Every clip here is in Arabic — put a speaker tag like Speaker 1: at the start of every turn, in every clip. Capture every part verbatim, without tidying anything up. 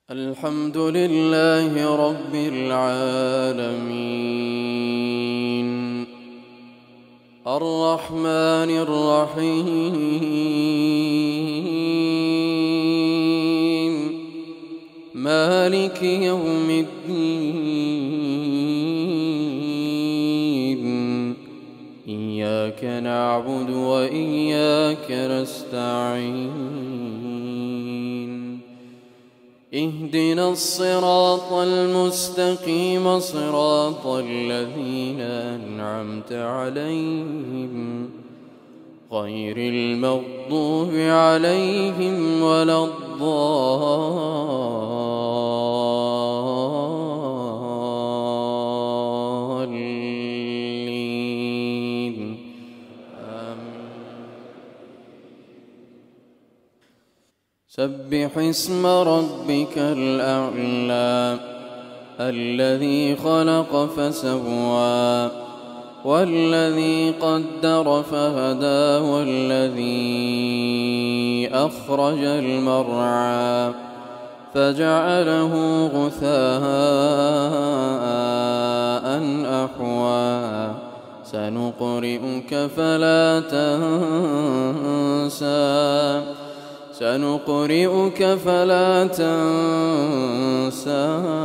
Speaker 1: الحمد لله رب العالمين الرحمن الرحيم مالك يوم الدين إياك نعبد وإياك نستعين اهدنا الصراط المستقيم صراط الذين أنعمت عليهم غير المغضوب عليهم ولا الضالين آمين. سبح اسم ربك الأعلى الذي خلق فسوى والذي قدر فهدى والذي أخرج المرعى فجعله غثاء أحوى سنقرئك فلا تنسى سنقرئك فلا تنسى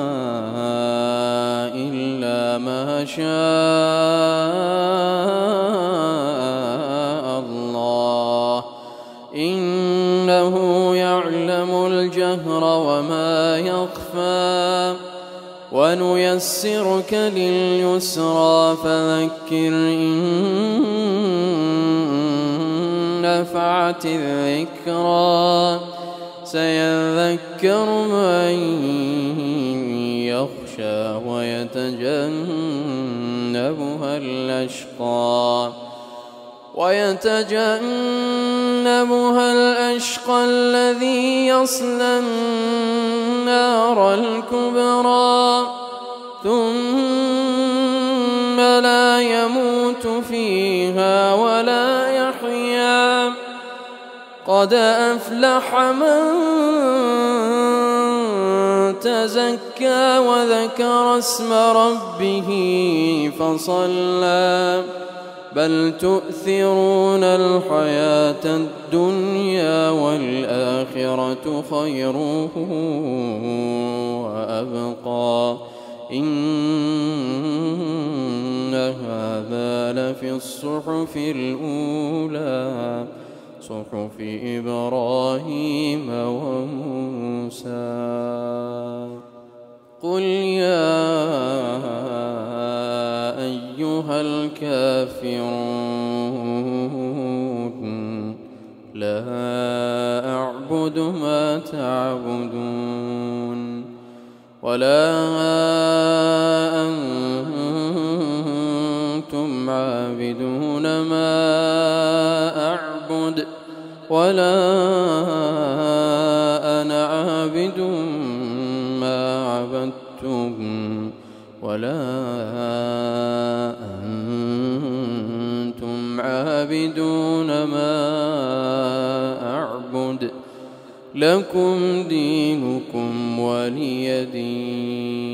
Speaker 1: إلا ما شاء الله إنه يعلم الجهر وما يخفى ونيسرك لليسرى فذكر إن نفعت الذكرى سيذكر من يخشى ويتجنبها الأشقى ويتجنبها الأشقى الذي يصلى النار الكبرى ثم لا يموت فيها ولا يحيا قد أفلح من تزكى وذكر اسم ربه فصلى بل تؤثرون الحياة الدنيا والآخرة خير وأبقى إن هذا لفي الصحف الأولى صحف إبراهيم وموسى قل يا أيها الكافرون لا أعبد ما تعبدون ولا أنتم عابدون ما أعبد ولا أنا عابد ما عبدتم ولا أنتم عابدون ما أعبد لكم دينكم ولي دين.